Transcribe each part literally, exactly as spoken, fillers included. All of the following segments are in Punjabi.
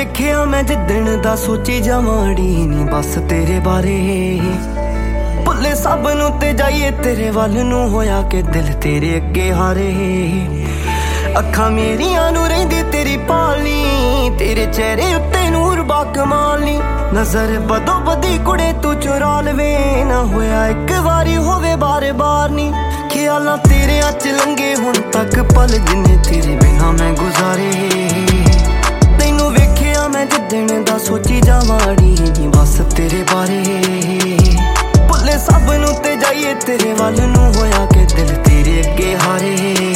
ਵੇਖਿਆ ਮੈਂ ਜਿੱਦਣ ਦਾ ਸੋਚੀ ਜਾਵਾਂੜੀ ਨੀ ਬਸ ਤੇਰੇ ਬਾਰੇ। ਭੁੱਲੇ ਸਭ ਨੂੰ ਤੇ ਜਾਈਏ ਤੇਰੇ ਵੱਲ ਨੂੰ, ਹੋਇਆ ਕਿ ਦਿਲ ਤੇਰੇ ਅੱਗੇ ਹਾਰੇ। ਅੱਖਾਂ ਮੇਰੀਆਂ ਨੂੰ ਰਹਿੰਦੀ ਤੇਰੀ ਪਾਲਨੀ, ਤੇਰੇ ਚਿਹਰੇ ਉੱਤੇ ਨੂਰ ਬਾਕਮਾਲ ਨੀ। ਨਜ਼ਰ ਬਦੋ ਬਦੀ ਕੁੜੇ ਤੂੰ ਚੁਰਾ ਲਵੇ, ਨਾ ਹੋਇਆ ਇੱਕ ਵਾਰੀ ਹੋਵੇ ਬਾਰ ਬਾਰ ਨੀ। ਖਿਆਲਾਂ ਤੇਰਿਆਂ ਚ ਲੰਘੇ ਹੁਣ ਤੱਕ ਪਲ, ਜਿੰਨੇ ਤੇਰੇ ਬਿਨਾਂ ਮੈਂ ਗੁਜ਼ਾਰੇ। ਤੈਨੂੰ ਵੇਖਿਆ ਮੈਂ ਜਿੱਦਣ ਦਾ ਸੋਚੀ ਜਾਵਾਂੜੀ ਨੀ ਬਸ ਤੇਰੇ ਬਾਰੇ। ਭੁੱਲੇ ਸਭ ਨੂੰ ਤੇ ਜਾਈਏ ਤੇਰੇ ਵੱਲ ਨੂੰ, ਹੋਇਆ ਕਿ ਦਿਲ ਤੇਰੇ ਅੱਗੇ ਹਾਰੇ।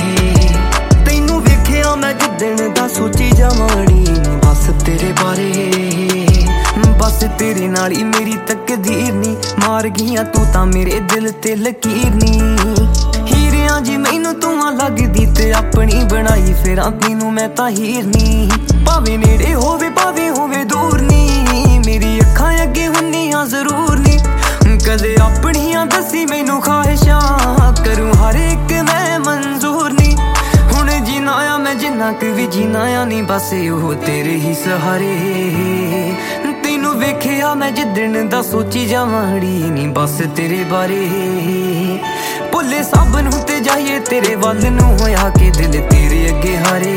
ਤੈਨੂੰ ਵੇਖਿਆ ਮੈਂ ਜਿੱਦਣ ਦਾ ਸੋਚੀ ਜਾਵਾਂੜੀ ਨੀ ਬਸ ਤੇਰੇ ਬਾਰੇ। ਬਸ ਤੇਰੇ ਨਾਲ ਹੀ ਮੇਰੀ ਤਕਦੀਰ ਨੀ, ਮਾਰ ਗਈਆਂ ਤੂੰ ਤਾਂ ਮੇਰੇ ਦਿਲ ਤੇ ਲਕੀਰ ਨੀ। ਹੀਰਿਆਂ ਜੀ ਮੈਨੂੰ ਤੂੰ ਆ ਲੱਗਦੀ ਤੇ ਆਪਣੀ ਬਣਾਈ ਫਿਰਾਂ ਤੈਨੂੰ ਮੈਂ ਤਾਂ ਹੀਰ ਨੀ। ਭਾਵੇਂ ਨੇੜੇ ਹੋਵੇ ਭਾਵੇਂ ਹੋਵੇ ਦੂਰ ਨੀ, ਮੇਰੀ ਅੱਖਾਂ ਅੱਗੇ ਹੁੰਨੀਆਂ ਜ਼ਰੂਰ ਨੀ। ਕਦੇ ਆਪਣੀਆਂ ਦੱਸੀ ਮੈਨੂੰ ਖਾਹਿਸ਼ਾਂ, ਕਰੂੰ ਹਰ ਇੱਕ ਮੈਂ ਮਨਜ਼ੂਰ ਨੀ। ਹੁਣ ਜੀਣਾ ਆ ਮੈਂ ਜਿੰਨਾ ਕੁ ਵੀ ਜੀਣਾ ਆ ਨੀ, ਬਸ ਉਹ ਤੇਰੇ ਹੀ ਸਹਾਰੇ। ਤੈਨੂੰ ਵੇਖਿਆ ਮੈਂ ਜਿੱਦਣ ਦਾ ਸੋਚੀ ਜਾਵਾਂੜੀ ਨੀ ਬਸ ਤੇਰੇ ਬਾਰੇ। ਭੁੱਲੇ ਸਭ ਨੂੰ ਤੇ ਜਾਈਏ ਤੇਰੇ ਵੱਲ ਨੂੰ, ਹੋਇਆ ਕਿ ਦਿਲ ਤੇਰੇ ਅੱਗੇ ਹਾਰੇ।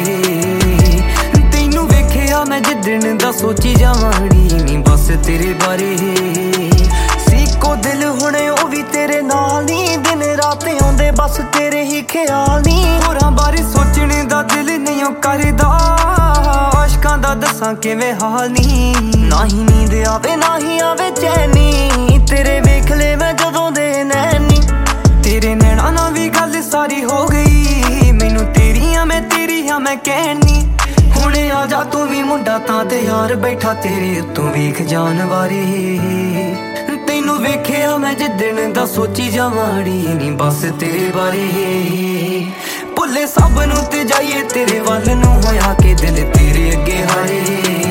ਤੈਨੂੰ ਵੇਖਿਆ ਮੈਂ ਜਿੱਦਣ ਦਾ ਸੋਚੀ ਜਾਵਾਂੜੀ ਨੀ ਬਸ ਤੇਰੇ ਬਾਰੇ। ਸੀਕੋ ਦਿਲ ਹੁਣ ਉਹ ਵੀ ਤੇਰੇ ਨਾਲ ਨੀ, ਦਿਨ ਰਾਤ ਆਉਂਦੇ ਬਸ ਤੇਰੇ ਹੀ ਖਿਆਲ ਨੀ। ਹੋਰਾਂ ਬਾਰੇ ਸੋਚਣ ਦਾ ਦਿਲ ਨਹੀਂ ਉਹ ਕਰਦਾ, ਆਸ਼ਕਾਂ ਦਾ ਦੱਸਾਂ ਕਿਵੇਂ ਹਾਲ ਨੀ। ਨਾ ਹੀ ਨੀਂਦ ਆਵੇ ਨਾ ਹੀ ਆਵੇ ਚੈਨੀ, ਤੇਰੇ ਵੇਖ ਲੈ ਮੈਂ ਜਦੋਂ ਦੇ ਨੈਣੀ। ਤੇਰੇ ਨੈਣਾ ਨਾਲ ਵੀ ਗੱਲ ਸਾਰੀ ਹੋ ਗਈ, ਮੈਨੂੰ ਤੇਰੀਆਂ ਮੈਂ ਤੇਰੀਆਂ ਮੈਂ ਕਹਿਣੀ। ਹੁਣ ਆ ਜਾ ਤੂੰ ਵੀ ਮੁੰਡਾ ਤਾਂ ਤੇ ਯਾਰ ਬੈਠਾ ਤੇਰੇ ਉੱਤੋਂ ਵੇਖ ਜਾਣ ਵਾਰੇ। ਤੈਨੂੰ ਵੇਖਿਆ ਮੈਂ ਜਿੱਦਣ ਦਾ ਸੋਚੀ ਜਾਵਾਂੜੀ ਨੀ ਬਸ ਤੇਰੇ ਬਾਰੇ। ਭੁੱਲੇ ਸਭ ਨੂੰ ਤੇ ਜਾਈਏ ਤੇਰੇ ਵੱਲ ਨੂੰ, ਹੋਇਆ ਕਿ ਦਿਲ ਤੇਰੇ ਅੱਗੇ ਹਾਰੇ।